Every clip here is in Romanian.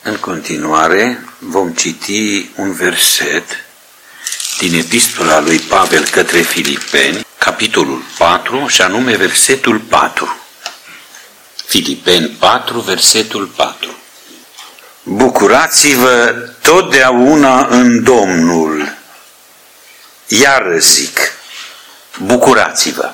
În continuare vom citi un verset din epistola lui Pavel către Filipeni, capitolul 4, și anume versetul 4. Filipeni 4, versetul 4. Bucurați-vă totdeauna în Domnul. Iar zic, bucurați-vă.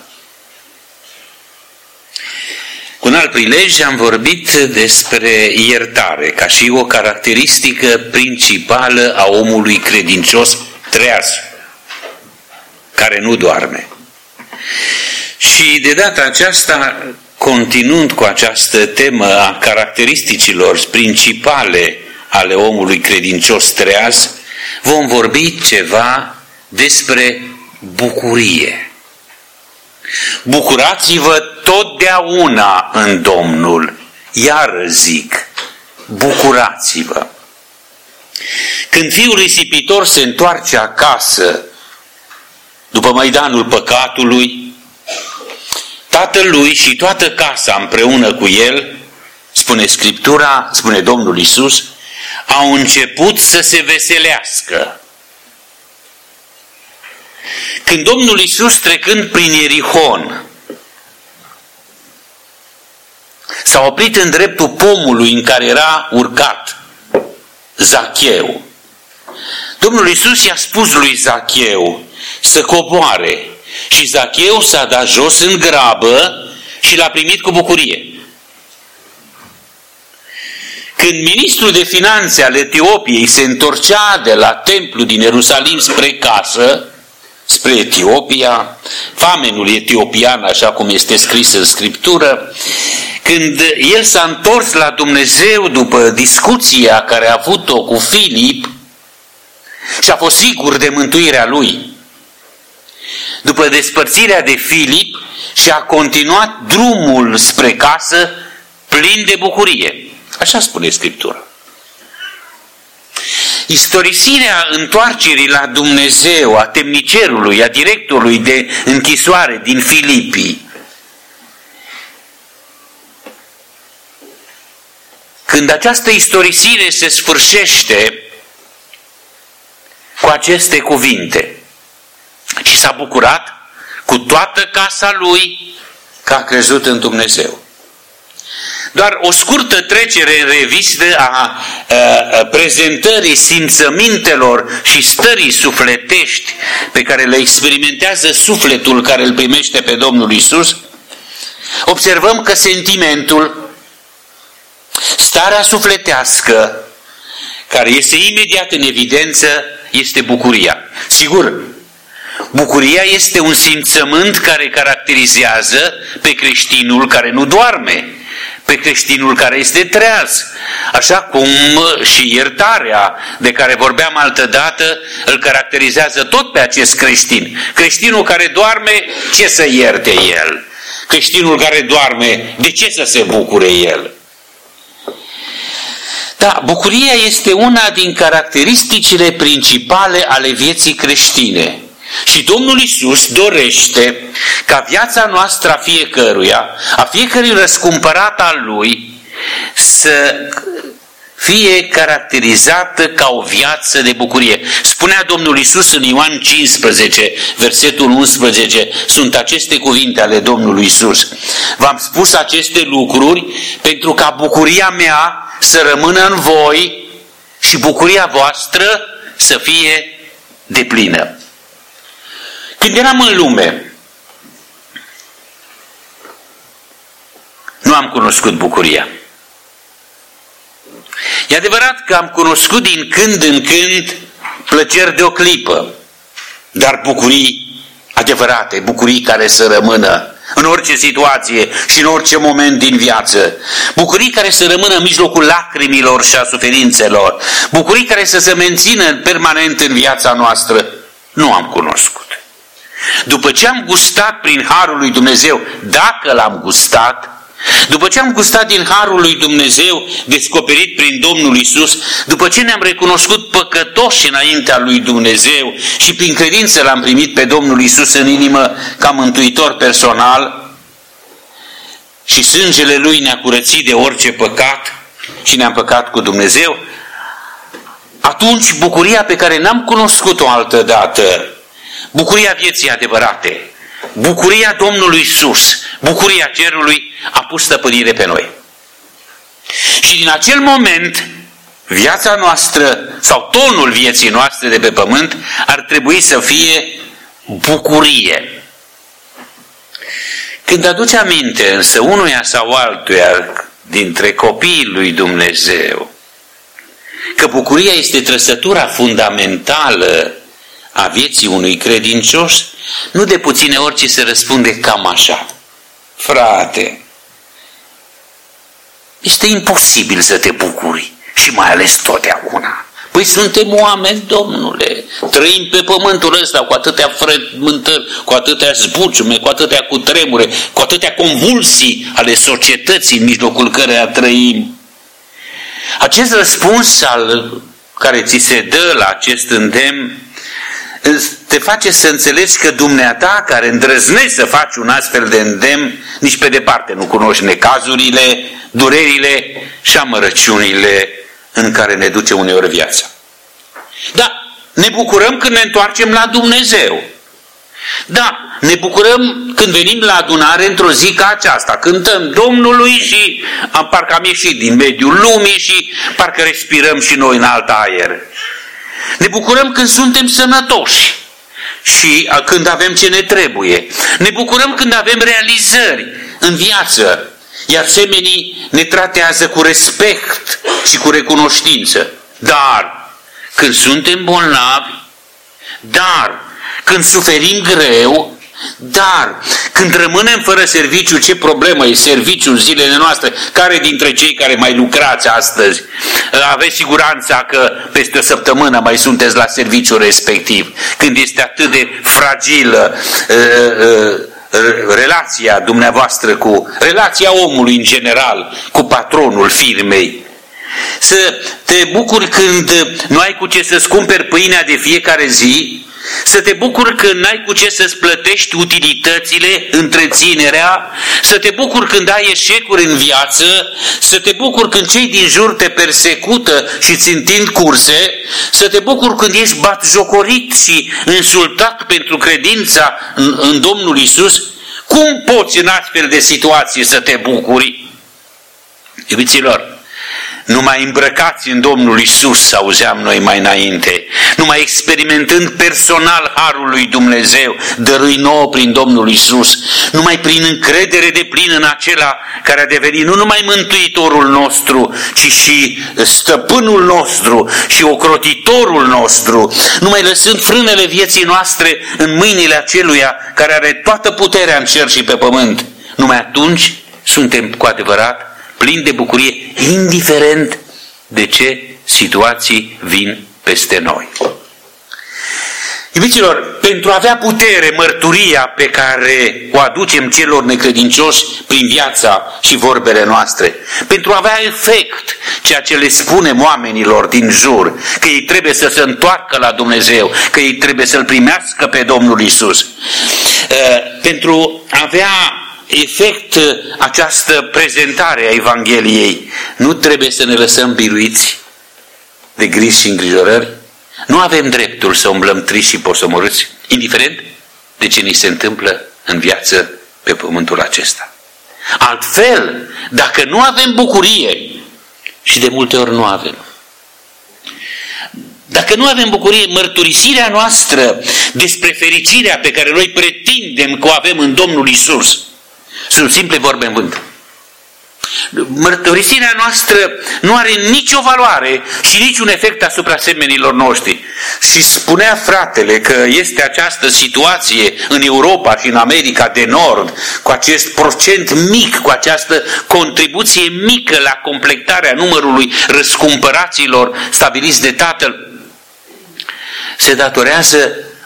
Cu un alt prilej am vorbit despre iertare ca și o caracteristică principală a omului credincios treaz, care nu doarme. Și de data aceasta, continuând cu această temă a caracteristicilor principale ale omului credincios treaz, vom vorbi ceva despre bucurie. Bucurați-vă totdeauna în Domnul. Iar zic, bucurați-vă. Când fiul risipitor se întoarce acasă după măidanul păcatului, tatălui și toată casa împreună cu el, spune Scriptura, spune Domnul Iisus, au început să se veselească. Când Domnul Iisus, trecând prin Ierihon, s-a oprit în dreptul pomului în care era urcat Zacheu, Domnul Iisus i-a spus lui Zacheu să coboare și Zacheu s-a dat jos în grabă și l-a primit cu bucurie. Când ministrul de finanțe al Etiopiei se întorcea de la templu din Ierusalim spre casă, spre Etiopia, famenul etiopian, așa cum este scris în Scriptură, când el s-a întors la Dumnezeu după discuția care a avut-o cu Filip și a fost sigur de mântuirea lui, după despărțirea de Filip, și a continuat drumul spre casă plin de bucurie. Așa spune Scriptura. Istorisirea întoarcerii la Dumnezeu a temnicerului, a directorului de închisoare din Filipii, când această istorisire se sfârșește cu aceste cuvinte, și s-a bucurat cu toată casa lui că a crezut în Dumnezeu. Doar o scurtă trecere în revistă a prezentării simțămintelor și stării sufletești pe care le experimentează sufletul care îl primește pe Domnul Iisus, observăm că sentimentul, starea sufletească care este imediat în evidență este bucuria. Sigur, bucuria este un simțământ care caracterizează pe creștinul care nu doarme, pe creștinul care este treaz, așa cum și iertarea de care vorbeam altădată îl caracterizează tot pe acest creștin. Creștinul care doarme, ce să ierte el? Creștinul care doarme, de ce să se bucure el? Da, bucuria este una din caracteristicile principale ale vieții creștine. Și Domnul Iisus dorește ca viața noastră a fiecăruia, a fiecărui răscumpărat al Lui, să fie caracterizată ca o viață de bucurie. Spunea Domnul Iisus în Ioan 15, versetul 11, sunt aceste cuvinte ale Domnului Iisus. V-am spus aceste lucruri pentru ca bucuria mea să rămână în voi și bucuria voastră să fie deplină. Când eram în lume, nu am cunoscut bucuria. E adevărat că am cunoscut din când în când plăceri de o clipă, dar bucurii adevărate, bucurii care să rămână în orice situație și în orice moment din viață, bucurii care să rămână în mijlocul lacrimilor și a suferințelor, bucurii care să se mențină permanent în viața noastră, nu am cunoscut. După ce am gustat prin harul lui Dumnezeu, dacă l-am gustat, după ce am gustat din harul lui Dumnezeu descoperit prin Domnul Iisus, după ce ne-am recunoscut păcătoși înaintea lui Dumnezeu și prin credință l-am primit pe Domnul Iisus în inimă ca mântuitor personal și sângele Lui ne-a curățit de orice păcat, și ne-am păcat cu Dumnezeu, atunci bucuria pe care n-am cunoscut-o altă dată, bucuria vieții adevărate, bucuria Domnului Iisus, bucuria cerului, a pus stăpânire pe noi. Și din acel moment, viața noastră sau tonul vieții noastre de pe pământ ar trebui să fie bucurie. Când aduce aminte însă unuia sau altuia dintre copiii lui Dumnezeu că bucuria este trăsătura fundamentală a vieții unui credincios, nu de puține ori ci se răspunde cam așa: frate, este imposibil să te bucuri și mai ales totdeauna. Păi suntem oameni, Domnule, trăim pe pământul ăsta cu atâtea frământări, cu atâtea zbuciume, cu atâtea cutremure, cu atâtea convulsii ale societății în mijlocul căreia trăim. Acest răspuns care ți se dă la acest îndemn te face să înțelegi că dumneata, care îndrăznești să faci un astfel de îndemn, nici pe departe nu cunoști necazurile, durerile și amărăciunile în care ne duce uneori viața. Da, ne bucurăm când ne întoarcem la Dumnezeu. Da, ne bucurăm când venim la adunare într-o zi ca aceasta, cântăm Domnului și parcă am ieșit din mediul lumii și parcă respirăm și noi în alt aer. Ne bucurăm când suntem sănătoși și când avem ce ne trebuie. Ne bucurăm când avem realizări în viață, iar semenii ne tratează cu respect și cu recunoștință. Dar când suntem bolnavi, dar când suferim greu, dar când rămânem fără serviciu, ce problemă e serviciul în zilele noastre? Care dintre cei care mai lucrați astăzi aveți siguranța că peste o săptămână mai sunteți la serviciul respectiv? Când este atât de fragilă relația dumneavoastră relația omului în general cu patronul firmei. Să te bucuri când nu ai cu ce să-ți cumperi pâinea de fiecare zi, să te bucuri când n-ai cu ce să-ți plătești utilitățile, întreținerea, să te bucuri când ai eșecuri în viață, să te bucuri când cei din jur te persecută și îți întind curse, să te bucuri când ești batjocorit și insultat pentru credința în Domnul Iisus. Cum poți în astfel de situații să te bucuri? Iubiților, numai îmbrăcați în Domnul Iisus, auzeam noi mai înainte, numai experimentând personal harul lui Dumnezeu, dăruit nouă prin Domnul Iisus, numai prin încredere deplină în acela care a devenit nu numai Mântuitorul nostru, ci și Stăpânul nostru și Ocrotitorul nostru, numai lăsând frânele vieții noastre în mâinile aceluia care are toată puterea în cer și pe pământ, numai atunci suntem cu adevărat plin de bucurie, indiferent de ce situații vin peste noi. Iubiților, pentru a avea putere, mărturia pe care o aducem celor necredincioși prin viața și vorbele noastre, pentru a avea efect, ceea ce le spunem oamenilor din jur, că ei trebuie să se întoarcă la Dumnezeu, că ei trebuie să-L primească pe Domnul Iisus, pentru a avea efect această prezentare a Evangheliei, nu trebuie să ne lăsăm biruiți de griji și îngrijorări. Nu avem dreptul să umblăm triști și posomorâți, indiferent de ce ni se întâmplă în viață pe pământul acesta. Altfel, dacă nu avem bucurie, și de multe ori nu avem, dacă nu avem bucurie, mărturisirea noastră despre fericirea pe care noi pretindem că o avem în Domnul Iisus sunt simple vorbe în vânt. Mărturisirea noastră nu are nicio valoare și niciun efect asupra semenilor noștri. Și spunea fratele că este această situație în Europa și în America de Nord, cu acest procent mic, cu această contribuție mică la completarea numărului răscumpăraților stabiliți de Tatăl, se datorează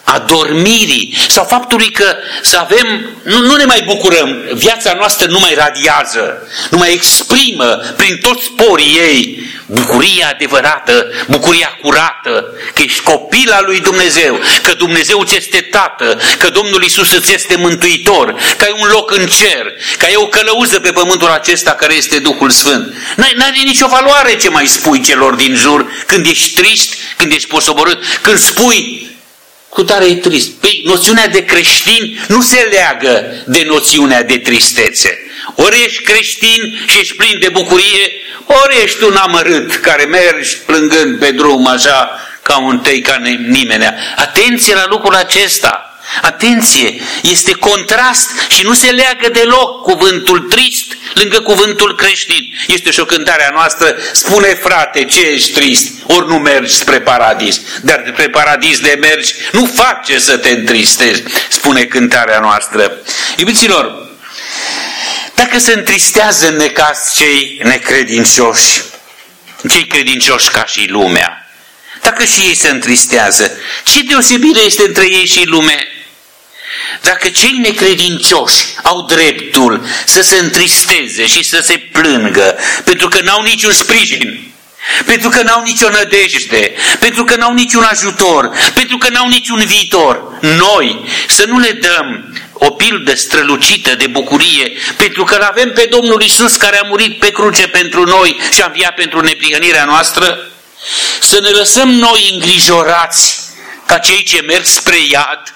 adormirii sau faptului că să avem, nu ne mai bucurăm, viața noastră nu mai radiază, nu mai exprimă prin toți porii ei bucuria adevărată, bucuria curată, că ești copil al lui Dumnezeu, că Dumnezeu ți este Tată, că Domnul Iisus îți este Mântuitor, că ai un loc în cer, că ai o călăuză pe pământul acesta care este Duhul Sfânt. N-are nicio valoare ce mai spui celor din jur când ești trist, când ești posoborât, când spui cu tare e trist. Păi, noțiunea de creștin nu se leagă de noțiunea de tristețe. Ori ești creștin și ești plin de bucurie, ori ești un amărât care mergi plângând pe drum așa ca un tei ca nimenea. Atenție la lucrul acesta! Atenție! Este contrast și nu se leagă deloc cuvântul trist lângă cuvântul creștin. Este și o cântare a noastră, spune frate ce ești trist, ori nu mergi spre paradis, dar spre paradis de mergi, nu face să te întristezi, spune cântarea noastră. Iubiților, dacă se întristează în necaz cei necredincioși, cei credincioși ca și lumea, dacă și ei se întristează, ce deosebire este între ei și lume? Dacă cei necredincioși au dreptul să se întristeze și să se plângă pentru că n-au niciun sprijin, pentru că n-au nicio nădejde, pentru că n-au niciun ajutor, pentru că n-au niciun viitor, noi să nu le dăm o pildă strălucită de bucurie, pentru că l-avem pe Domnul Iisus care a murit pe cruce pentru noi și a înviat pentru neprihănirea noastră? Să ne lăsăm noi îngrijorați ca cei ce merg spre iad,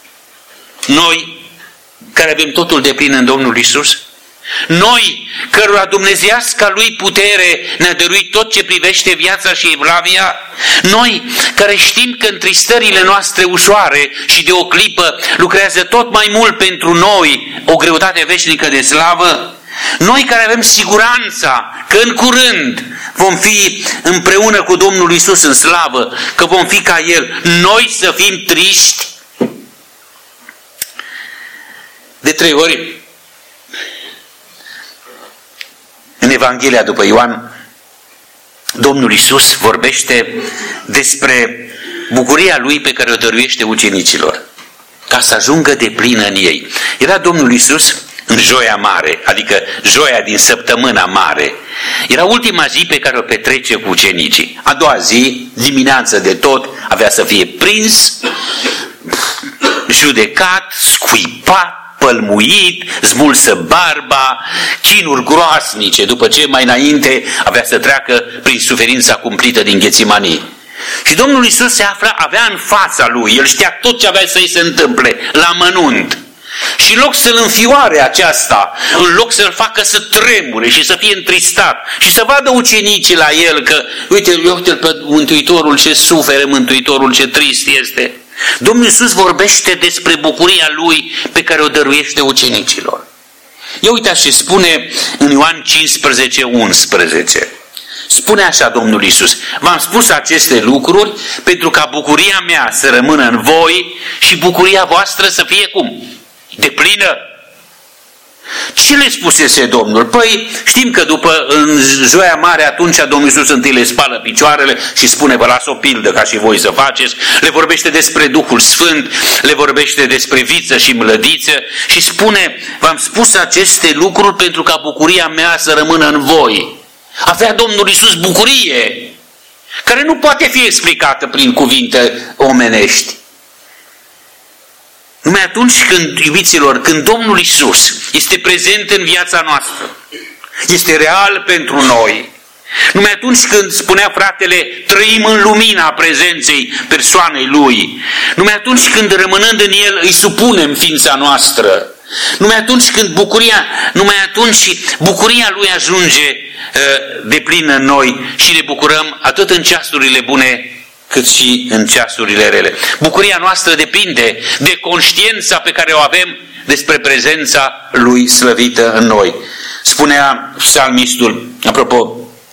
noi care avem totul de plin în Domnul Iisus? Noi, cărora dumnezeiasca Lui putere ne-a dăruit tot ce privește viața și evlavia? Noi, care știm că întristările noastre ușoare și de o clipă lucrează tot mai mult pentru noi o greutate veșnică de slavă? Noi care avem siguranța că în curând vom fi împreună cu Domnul Iisus în slavă, că vom fi ca El, noi să fim triști? De 3 ori în Evanghelia după Ioan, Domnul Iisus vorbește despre bucuria Lui pe care o dăruiește ucenicilor, ca să ajungă de plină în ei. Era Domnul Iisus în joia mare, adică joia din săptămâna mare. Era ultima zi pe care o petrece cu ucenicii. A doua zi, dimineață de tot, avea să fie prins, judecat, scuipat, pălmuit, smulsă barba, chinuri groasnice, după ce mai înainte avea să treacă prin suferința cumplită din Ghețimanii. Și Domnul Iisus se afla, avea în fața Lui, El știa tot ce avea să-i se întâmple, la mănunt. Și în loc să-L înfioare aceasta, în loc să-L facă să tremure și să fie întristat și să vadă ucenicii la El că, uite-L pe Mântuitorul ce suferă, Mântuitorul ce trist este, Domnul Iisus vorbește despre bucuria Lui pe care o dăruiește ucenicilor. Ia uitați ce spune în Ioan 15:11. Spune așa Domnul Iisus: v-am spus aceste lucruri pentru ca bucuria mea să rămână în voi și bucuria voastră să fie cum? Deplină. Ce le spusese Domnul? Păi știm că după în joia mare atunci Domnul Iisus întâi le spală picioarele și spune: vă las o pildă ca și voi să faceți. Le vorbește despre Duhul Sfânt, le vorbește despre viță și mlădiță și spune: v-am spus aceste lucruri pentru ca bucuria mea să rămână în voi. Avea Domnul Iisus bucurie care nu poate fi explicată prin cuvinte omenești. Numai atunci când, iubiților, când Domnul Iisus este prezent în viața noastră, este real pentru noi, numai atunci când, spunea fratele, trăim în lumina prezenței persoanei Lui, numai atunci când, rămânând în El, îi supunem ființa noastră, numai atunci când numai atunci bucuria Lui ajunge de plin în noi și ne bucurăm atât în ceasurile bune cât și în ceasurile rele. Bucuria noastră depinde de conștiința pe care o avem despre prezența Lui slăvită în noi. Spunea psalmistul, apropo,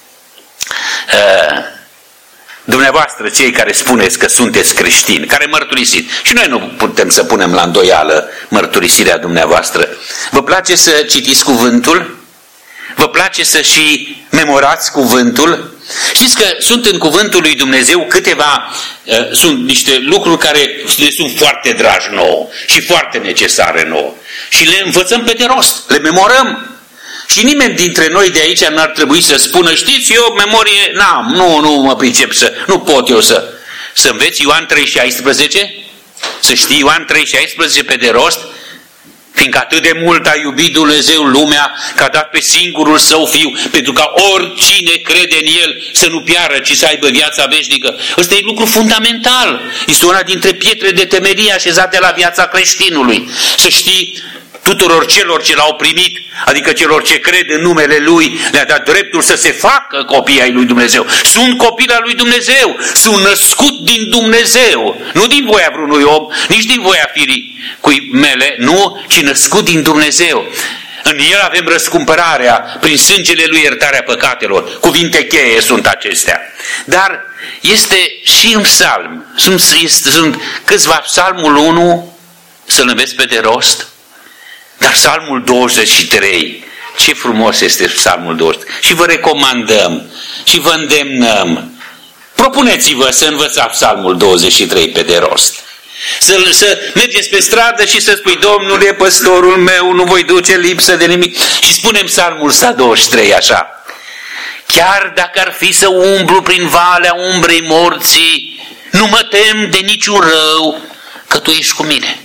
dumneavoastră cei care spuneți că sunteți creștini, care mărturisiți, și noi nu putem să punem la îndoială mărturisirea dumneavoastră. Vă place să citiți cuvântul? Vă place să și memorați cuvântul? Știți că sunt în cuvântul lui Dumnezeu câteva, sunt niște lucruri care le sunt foarte dragi nouă și foarte necesare nouă. Și le învățăm pe de rost, le memorăm. Și nimeni dintre noi de aici n-ar trebui să spună, știți, eu memorie n-am, nu mă pricep nu pot eu să înveți Ioan 3,16, să știi Ioan 3,16 pe de rost, fiindcă atât de mult a iubit Dumnezeu lumea că a dat pe singurul Său Fiu, pentru ca oricine crede în El să nu piară, ci să aibă viața veșnică. Ăsta e lucru fundamental. Este una dintre pietre de temelie așezate la viața creștinului. Să știi, tuturor celor ce l-au primit, adică celor ce cred în numele Lui, le-a dat dreptul să se facă copii ai lui Dumnezeu. Sunt copii al lui Dumnezeu, sunt născut din Dumnezeu, nu din voia vreunui om, nici din voia firii mele, nu, ci născut din Dumnezeu. În El avem răscumpărarea, prin sângele Lui iertarea păcatelor. Cuvinte cheie sunt acestea. Dar este și un psalm, sunt câțiva, psalmul 1, să-l înveți pe de rost, dar psalmul 23, ce frumos este psalmul 23. Și vă recomandăm și vă îndemnăm. Propuneți-vă să învățați psalmul 23 pe de rost. Să mergeți pe stradă și să spui, Domnul e păstorul meu, nu voi duce lipsă de nimic. Și spunem psalmul 23 așa. Chiar dacă ar fi să umblu prin valea umbrei morții, nu mă tem de niciun rău, că Tu ești cu mine.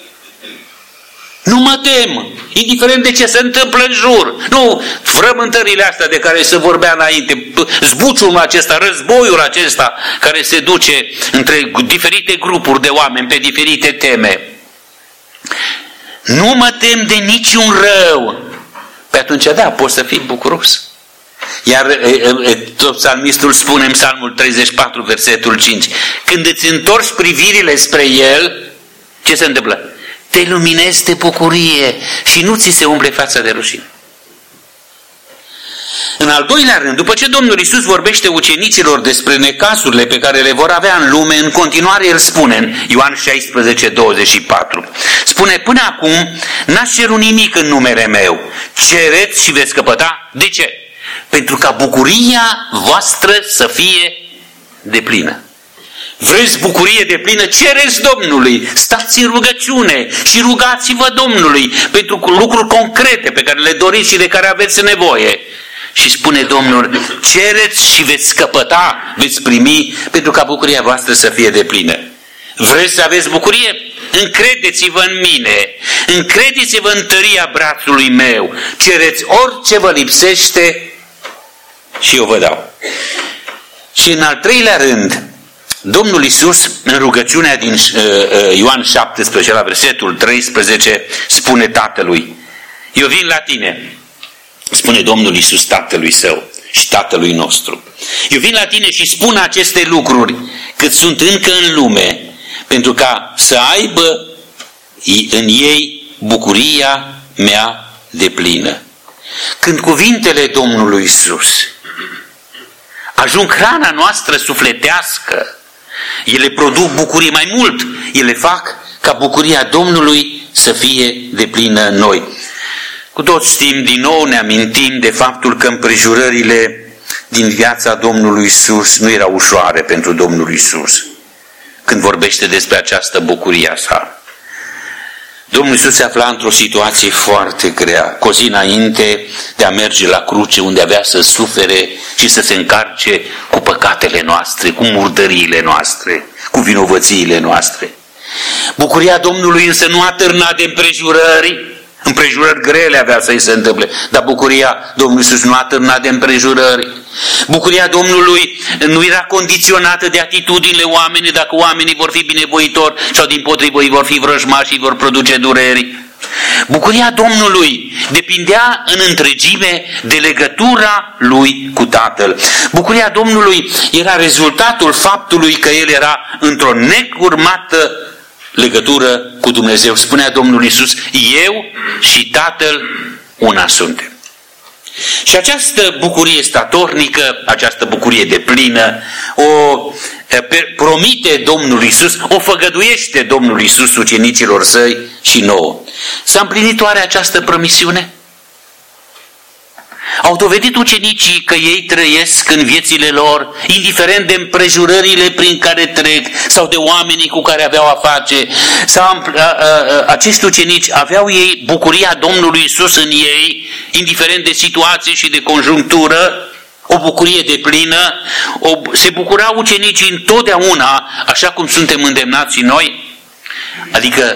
Nu mă tem, indiferent de ce se întâmplă în jur. Nu, frământările astea de care se vorbea înainte, zbuciul acesta, războiul acesta care se duce între diferite grupuri de oameni pe diferite teme. Nu mă tem de niciun rău. Pe atunci, da, poți să fii bucuros. Iar tot psalmistul spune în psalmul 34, versetul 5, când îți întorci privirile spre El, ce se întâmplă? Te luminezi de bucurie și nu ți se umple fața de rușine. În al doilea rând, după ce Domnul Iisus vorbește ucenicilor despre necazurile pe care le vor avea în lume, în continuare El spune în Ioan 16, 24, spune, până acum n-ați cerut nimic în numele meu, cereți și veți căpăta. De ce? Pentru ca bucuria voastră să fie deplină. Vreți bucurie de plină? Cereți Domnului, stați în rugăciune și rugați-vă Domnului pentru lucruri concrete pe care le doriți și de care aveți nevoie. Și spune Domnul, cereți și veți căpăta, veți primi, pentru ca bucuria voastră să fie de plină. Vreți să aveți bucurie? Încredeți-vă în mine, încredeți-vă în tăria brațului meu, cereți orice vă lipsește și eu vă dau. Și în al treilea rând, Domnul Iisus, în rugăciunea din Ioan 17, la versetul 13, spune Tatălui, eu vin la tine, spune Domnul Iisus Tatălui Său și Tatălui nostru. Eu vin la tine și spun aceste lucruri cât sunt încă în lume, pentru ca să aibă în ei bucuria mea deplină. Când cuvintele Domnului Iisus ajung hrana noastră sufletească, ele produc bucurie mai mult, ele fac ca bucuria Domnului să fie deplină în noi. Cu toți știm, din nou ne amintim de faptul că împrejurările din viața Domnului Iisus nu erau ușoare pentru Domnul Iisus. Când vorbește despre această bucurie a sa, Domnul Iisus se afla într-o situație foarte grea, cu o zi înainte de a merge la cruce, unde avea să sufere și să se încarce cu păcatele noastre, cu murdăriile noastre, cu vinovățiile noastre. Bucuria Domnului însă nu a târnat de împrejurări grele avea să-i se întâmple, dar bucuria Domnului Iisus nu a târnat de împrejurări. Bucuria Domnului nu era condiționată de atitudinile oamenilor, dacă oamenii vor fi binevoitori sau dimpotrivă îi vor fi vrăjmași și vor produce dureri. Bucuria Domnului depindea în întregime de legătura Lui cu Tatăl. Bucuria Domnului era rezultatul faptului că El era într-o necurmată legătură cu Dumnezeu. Spunea Domnul Iisus, eu și Tatăl una suntem. Și această bucurie statornică, această bucurie deplină, o promite Domnul Iisus, o făgăduiește Domnul Iisus ucenicilor Săi și nouă. S-a împlinit oare această promisiune? Au dovedit ucenicii că ei trăiesc în viețile lor, indiferent de împrejurările prin care trec sau de oamenii cu care aveau a face. Acești ucenici aveau ei bucuria Domnului Iisus în ei, indiferent de situație și de conjunctură, o bucurie deplină. Se bucurau ucenicii întotdeauna, așa cum suntem îndemnați și noi. Adică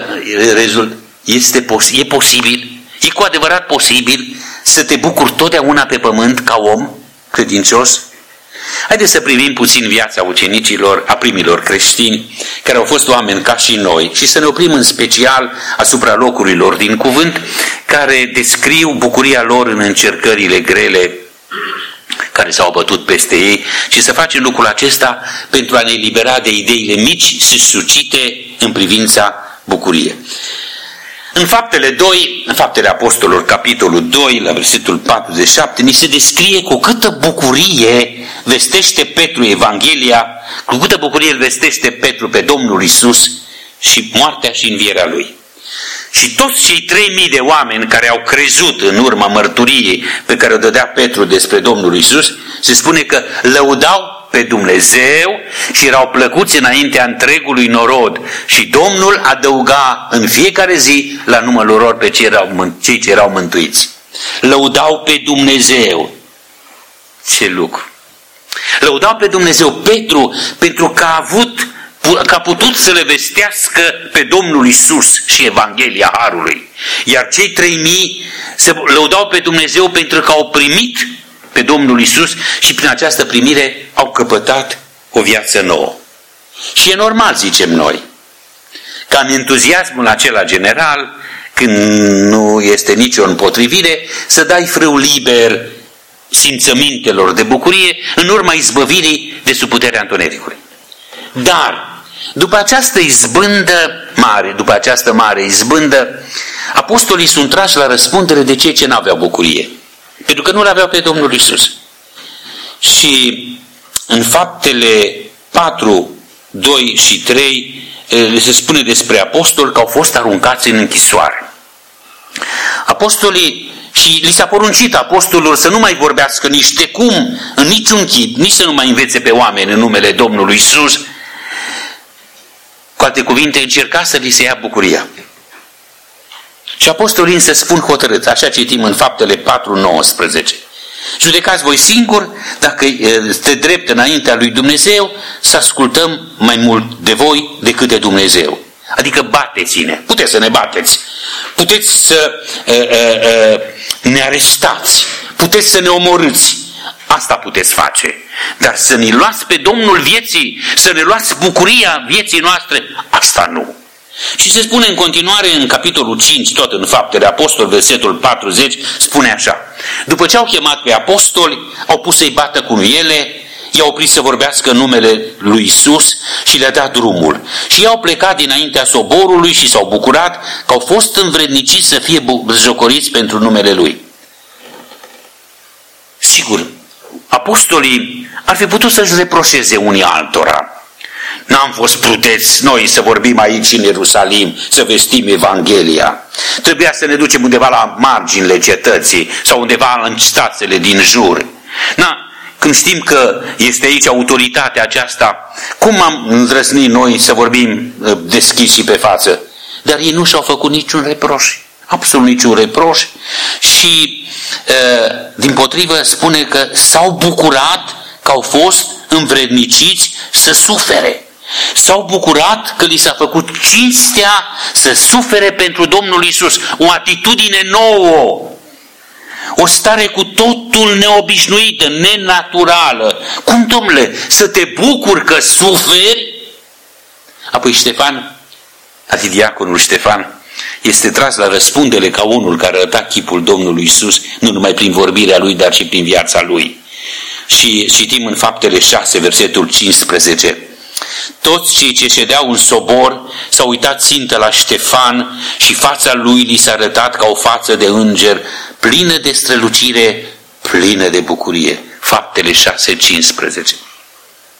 e posibil, e cu adevărat posibil să te bucuri totdeauna pe pământ ca om credincios? Haideți să privim puțin viața ucenicilor, a primilor creștini, care au fost oameni ca și noi, și să ne oprim în special asupra locurilor din cuvânt, care descriu bucuria lor în încercările grele care s-au bătut peste ei, și să facem lucrul acesta pentru a ne elibera de ideile mici și sucite în privința bucuriei. În Faptele Apostolilor, capitolul 2, la versetul 47, ni se descrie cu câtă bucurie vestește Petru Evanghelia, cu câtă bucurie îl vestește Petru pe Domnul Iisus și moartea și învierea Lui. Și toți cei 3000 de oameni care au crezut în urma mărturiei pe care o dădea Petru despre Domnul Iisus, se spune că lăudau pe Dumnezeu și erau plăcuți înaintea întregului norod, și Domnul adăuga în fiecare zi la numărul lor pe cei ce erau mântuiți. Lăudau pe Dumnezeu. Ce lucru! Lăudau pe Dumnezeu. Petru, pentru că a putut să le vestească pe Domnul Iisus și Evanghelia Harului. Iar cei 3000 se lăudau pe Dumnezeu pentru că au primit pe Domnul Iisus și prin această primire au căpătat o viață nouă. Și e normal, zicem noi, ca în entuziasmul acela general, când nu este nicio împotrivire, să dai frâu liber simțămintelor de bucurie în urma izbăvirii de sub puterea întunericului. Dar, după această mare izbândă, apostolii sunt trași la răspundere de cei ce n-aveau bucurie, pentru că nu l-aveau pe Domnul Iisus. Și în Faptele 4, 2 și 3 se spune despre apostoli că au fost aruncați în închisoare. Apostolii, și li s-a poruncit apostolilor să nu mai vorbească nici de cum, în niciun chip, nici să nu mai învețe pe oameni în numele Domnului Iisus. Cu alte cuvinte, încerca să li se ia bucuria. Și apostolii însă spun hotărât, așa citim în Faptele 4:19. Judecați voi singuri, dacă este drept înaintea lui Dumnezeu, să ascultăm mai mult de voi decât de Dumnezeu. Adică bateți-ne, puteți să ne bateți, puteți să ne arestați, puteți să ne omorâți, asta puteți face, dar să ne luați pe Domnul vieții, să ne luați bucuria vieții noastre, asta nu. Și se spune în continuare în capitolul 5, tot în Faptele Apostoli, versetul 40, spune așa: după ce au chemat pe apostoli, au pus să-i bată cu nuiele, i-au oprit să vorbească în numele lui Iisus și le-a dat drumul. Și i-au plecat dinaintea soborului și s-au bucurat că au fost învredniciți să fie jocoriți pentru numele Lui. Sigur, apostolii ar fi putut să-și reproșeze unii altora. N-am fost prudeți noi să vorbim aici în Ierusalim, să vestim Evanghelia. Trebuia să ne ducem undeva la marginile cetății sau undeva în statele din jur. Când știm că este aici autoritatea aceasta, cum am îndrăznit noi să vorbim deschis și pe față? Dar ei nu și-au făcut niciun reproș, absolut niciun reproș, și dimpotrivă spune că s-au bucurat că au fost învredniciți să sufere. S-au bucurat că li s-a făcut cinstea să sufere pentru Domnul Iisus. O atitudine nouă, o stare cu totul neobișnuită, nenaturală. Cum, domnule, să te bucuri că suferi? Apoi Ștefan, arhidiaconul Ștefan, este tras la răspundere ca unul care arăta chipul Domnului Iisus, nu numai prin vorbirea lui, dar și prin viața lui. Și citim în Faptele 6, versetul 15. Toți cei ce ședeau în sobor s-au uitat țintă la Ștefan și fața lui li s-a arătat ca o față de înger, plină de strălucire, plină de bucurie. Faptele 6, 15.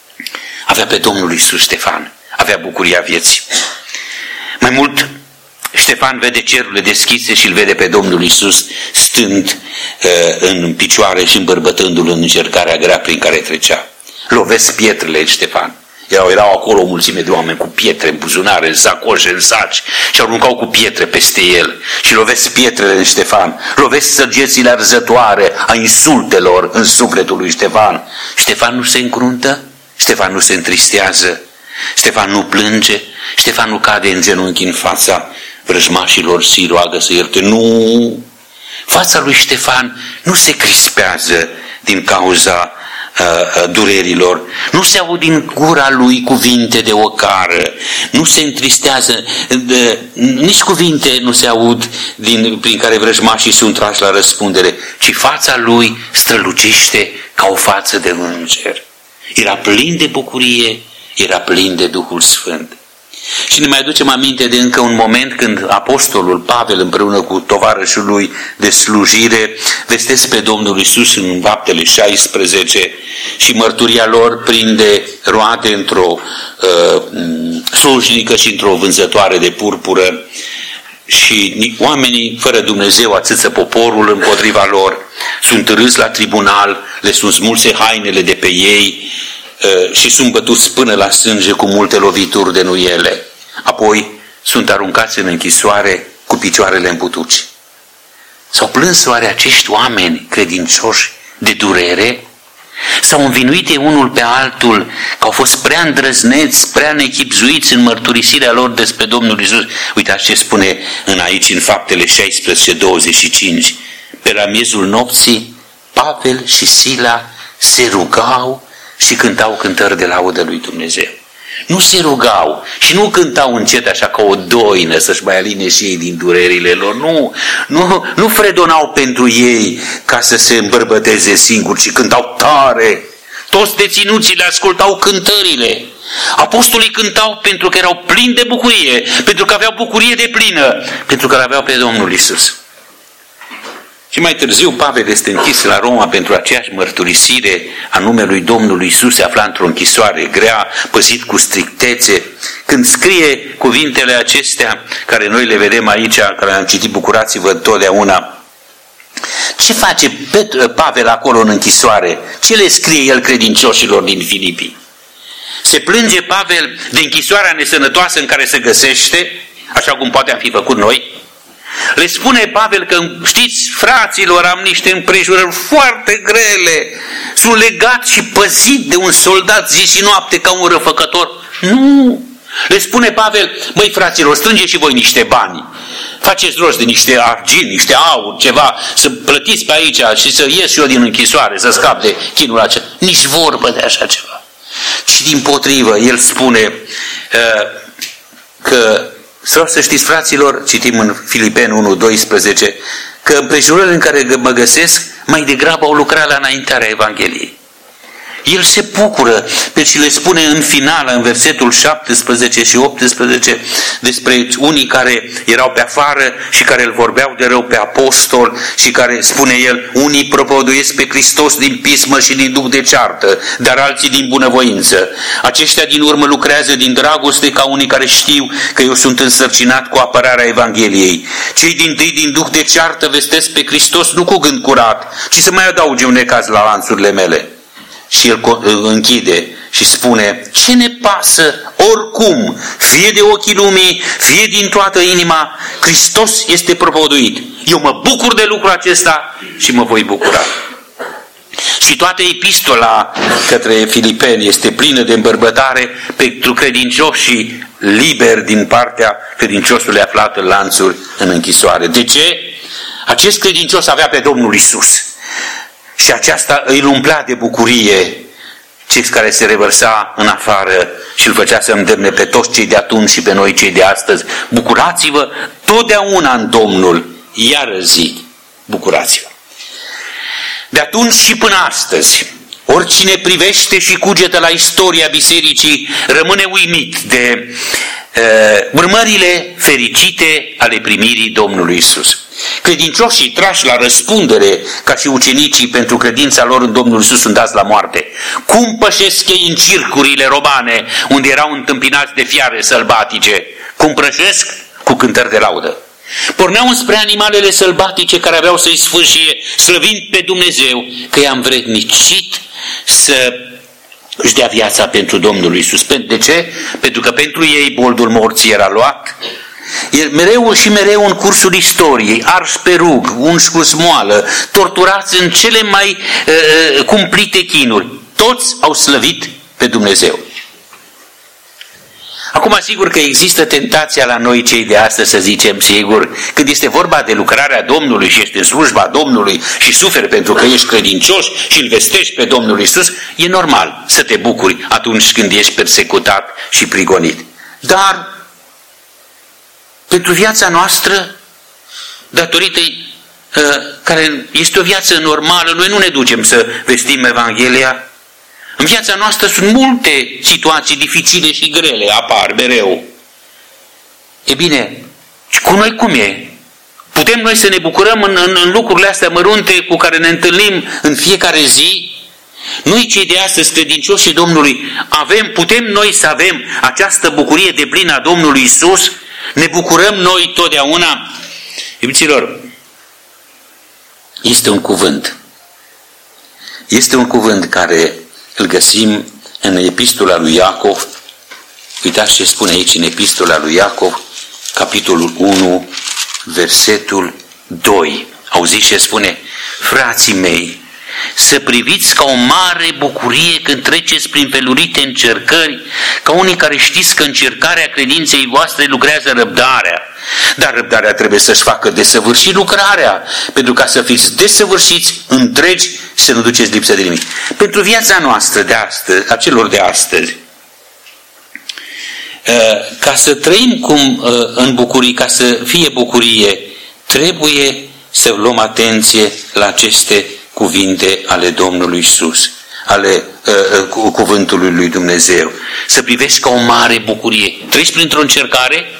Avea pe Domnul Iisus Ștefan, avea bucuria vieții. Mai mult, Ștefan vede cerurile deschise și îl vede pe Domnul Iisus stând în picioare și îmbărbătându-l în încercarea grea prin care trecea. Lovesc pietrele Ștefan. Erau acolo o mulțime de oameni cu pietre în buzunare, în sacoșe, în saci și aruncau cu pietre peste el și lovesc pietrele în Ștefan, lovesc săgețile arzătoare a insultelor în sufletul lui Ștefan. Ștefan nu se încruntă, Ștefan nu se întristează, Ștefan nu plânge, Ștefan nu cade în genunchi în fața vrăjmașilor și îi roagă să ierte. Nu! Fața lui Ștefan nu se crispează din cauza durerilor, nu se aud din gura lui cuvinte de ocară, nu se întristează, nici cuvinte nu se aud prin care vrăjmașii sunt trași la răspundere, ci fața lui strălucește ca o față de înger. Era plin de bucurie, era plin de Duhul Sfânt. Și ne mai aducem aminte de încă un moment când apostolul Pavel împreună cu tovarășul lui de slujire vestesc pe Domnul Iisus în Faptele 16 și mărturia lor prinde roade într-o slujnică și într-o vânzătoare de purpură și oamenii fără Dumnezeu atâță poporul împotriva lor, sunt râși la tribunal, le sunt smulse hainele de pe ei și sunt bătuți până la sânge cu multe lovituri de nuiele. Apoi sunt aruncați în închisoare cu picioarele în butuci. S-au plâns oare acești oameni credincioși de durere? S-au învinuit unul pe altul că au fost prea îndrăzneți, prea nechipzuiți în mărturisirea lor despre Domnul Iisus? Uitați ce spune aici în Faptele 16:25. Pe la miezul nopții, Pavel și Sila se rugau și cântau cântări de laudă lui Dumnezeu. Nu se rugau și nu cântau încet așa ca o doină să-și mai aline și ei din durerile lor. Nu fredonau pentru ei ca să se îmbărbăteze singuri, ci cântau tare. Toți deținuții le ascultau cântările. Apostolii cântau pentru că erau plini de bucurie, pentru că aveau bucurie de plină, pentru că l-aveau pe Domnul Iisus. Și mai târziu Pavel este închis la Roma pentru aceeași mărturisire a numelui Domnului Iisus, se afla într-o închisoare grea, păzit cu strictețe. Când scrie cuvintele acestea, care noi le vedem aici, care le-am citit, bucurați-vă întotdeauna, ce face Pavel acolo în închisoare? Ce le scrie el credincioșilor din Filipii? Se plânge Pavel de închisoarea nesănătoasă în care se găsește, așa cum poate am fi făcut noi? Le spune Pavel că, știți, fraților, am niște împrejurări foarte grele, sunt legat și păzit de un soldat zi și noapte ca un răfăcător. Nu! Le spune Pavel, măi fraților, strângeți și voi niște bani, faceți rost de niște argint, niște aur, ceva, să plătiți pe aici și să ies eu din închisoare, să scap de chinul acela. Nici vorbă de așa ceva. Și dimpotrivă, el spune că vreau să știți, fraților, citim în Filipeni 1:12, că împrejurările în care mă găsesc mai degrabă au lucrat la înaintarea Evangheliei. El se bucură, și le spune în final, în versetul 17 și 18, despre unii care erau pe afară și care îl vorbeau de rău pe apostol și care, spune el, unii propovăduiesc pe Hristos din pismă și din duh de ceartă, dar alții din bunăvoință. Aceștia din urmă lucrează din dragoste ca unii care știu că eu sunt însărcinat cu apărarea Evangheliei. Cei dintâi din duh de ceartă vestesc pe Hristos nu cu gând curat, ci să mai adauge un necaz la lanțurile mele. Și el închide și spune, ce ne pasă oricum, fie de ochii lumii, fie din toată inima, Hristos este propovăduit. Eu mă bucur de lucrul acesta și mă voi bucura. Și toată epistola către Filipeni este plină de îmbărbătare pentru credincioșii liberi din partea credinciosului aflat în lanțuri, în închisoare. De ce? Acest credincios avea pe Domnul Iisus. Și aceasta îi umplea de bucurie, cei care se revărsa în afară și îl făcea să îndemne pe toți cei de atunci și pe noi cei de astăzi. Bucurați-vă totdeauna în Domnul, iară zic, bucurați-vă. De atunci și până astăzi, oricine privește și cugetă la istoria bisericii rămâne uimit de urmările fericite ale primirii Domnului Iisus. Credincioșii trași la răspundere ca și ucenicii pentru credința lor în Domnul Iisus sunt dați la moarte. Cum pășesc ei în circurile romane unde erau întâmpinați de fiare sălbatice? Cum cu cântări de laudă. Porneau înspre animalele sălbatice care aveau să-i sfârșie, slăvind pe Dumnezeu că i-a învrednicit să își dea viața pentru Domnul Iisus. De ce? Pentru că pentru ei boldul morții era luat. Mereu și mereu în cursul istoriei, arși pe rug, unși cu smoală, torturați în cele mai cumplite chinuri, toți au slăvit pe Dumnezeu. Acum, sigur că există tentația la noi cei de astăzi să zicem, sigur, când este vorba de lucrarea Domnului și ești în slujba Domnului și suferi pentru că ești credincios și îl vestești pe Domnul Iisus, e normal să te bucuri atunci când ești persecutat și prigonit. Dar pentru viața noastră, datorită care este o viață normală, noi nu ne ducem să vestim Evanghelia. În viața noastră sunt multe situații dificile și grele, apar mereu. E bine, și cu noi cum e? Putem noi să ne bucurăm în lucrurile astea mărunte cu care ne întâlnim în fiecare zi? Noi cei de astăzi credincioși Domnului putem noi să avem această bucurie deplină a Domnului Iisus? Ne bucurăm noi totdeauna? Iubiților, este un cuvânt. Este un cuvânt care îl găsim în epistola lui Iacov. Uitați ce spune aici în epistola lui Iacov, capitolul 1, versetul 2. Auziți ce spune? Frații mei, să priviți ca o mare bucurie când treceți prin felurite încercări, ca unii care știți că încercarea credinței voastre lucrează răbdarea. Dar răbdarea trebuie să-și facă desăvârșit lucrarea, pentru ca să fiți desăvârșiți, întregi, să nu duceți lipsă de nimic. Pentru viața noastră de astăzi, a celor de astăzi, ca să trăim în bucurie, ca să fie bucurie, trebuie să luăm atenție la aceste cuvinte ale Domnului Iisus, ale cuvântului lui Dumnezeu. Să privești ca o mare bucurie. Treci printr-o încercare?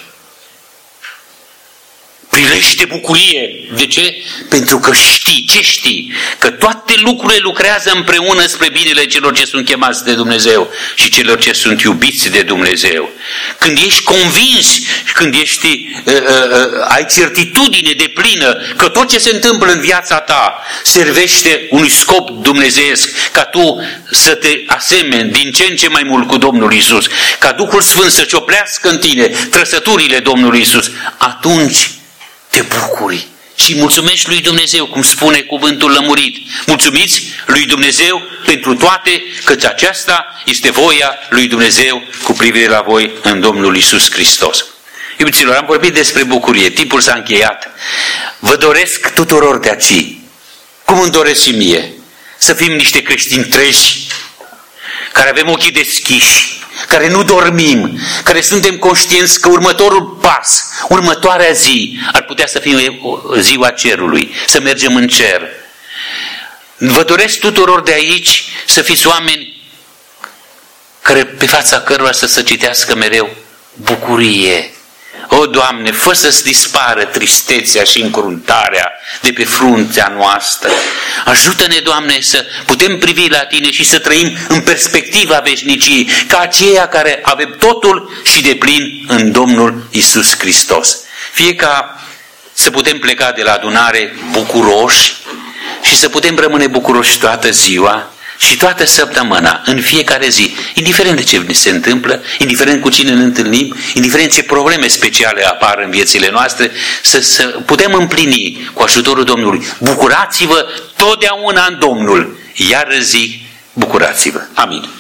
Privește bucurie. De ce? Pentru că știi. Ce știi? Că toate lucrurile lucrează împreună spre binele celor ce sunt chemați de Dumnezeu și celor ce sunt iubiți de Dumnezeu. Când ești convins, când ai certitudine deplină că tot ce se întâmplă în viața ta servește unui scop dumnezeiesc, ca tu să te asemeni din ce în ce mai mult cu Domnul Iisus, ca Duhul Sfânt să cioplească în tine trăsăturile Domnului Iisus, atunci te bucuri și mulțumești lui Dumnezeu, cum spune cuvântul lămurit. Mulțumiți lui Dumnezeu pentru toate, căci aceasta este voia lui Dumnezeu cu privire la voi în Domnul Iisus Hristos. Iubiților, am vorbit despre bucurie, timpul s-a încheiat. Vă doresc tuturor de aici, cum îmi doresc și mie, să fim niște creștini treji, care avem ochii deschiși, care nu dormim, care suntem conștienți că următorul pas, următoarea zi, ar putea să fie ziua cerului, să mergem în cer. Vă doresc tuturor de aici să fiți oameni care, pe fața cărora să se citească mereu bucurie. O, Doamne, fă să-ți dispară tristețea și încruntarea de pe fruntea noastră. Ajută-ne, Doamne, să putem privi la Tine și să trăim în perspectiva veșniciei, ca aceia care avem totul și deplin în Domnul Iisus Hristos. Fie ca să putem pleca de la adunare bucuroși și să putem rămâne bucuroși toată ziua și toată săptămâna, în fiecare zi, indiferent de ce se întâmplă, indiferent cu cine ne întâlnim, indiferent ce probleme speciale apar în viețile noastre, să putem împlini cu ajutorul Domnului. Bucurați-vă totdeauna în Domnul, iar zic, bucurați-vă. Amin.